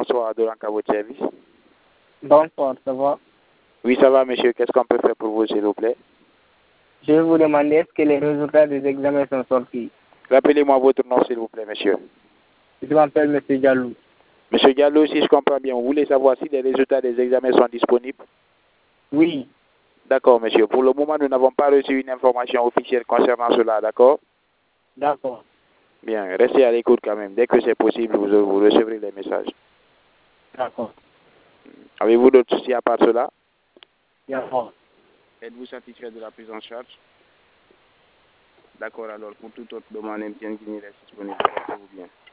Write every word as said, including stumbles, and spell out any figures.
bonsoir, Adolanka, votre service. Bonsoir, ça va? Oui, ça va, monsieur. Qu'est-ce qu'on peut faire pour vous, s'il vous plaît? Je vais vous demander est-ce que les résultats des examens sont sortis? Rappelez-moi votre nom, s'il vous plaît, monsieur. Je m'appelle M. Diallo. Monsieur Diallo, si je comprends bien, vous voulez savoir si les résultats des examens sont disponibles? Oui. D'accord, monsieur. Pour le moment, nous n'avons pas reçu une information officielle concernant cela, d'accord? D'accord. Bien, restez à l'écoute quand même. Dès que c'est possible, vous, vous recevrez les messages. D'accord. Avez-vous d'autres soucis à part cela? D'accord. Êtes-vous satisfait de la prise en charge? D'accord, alors pour toute autre demande, M T N Guinée reste disponible. Portez-vous bien.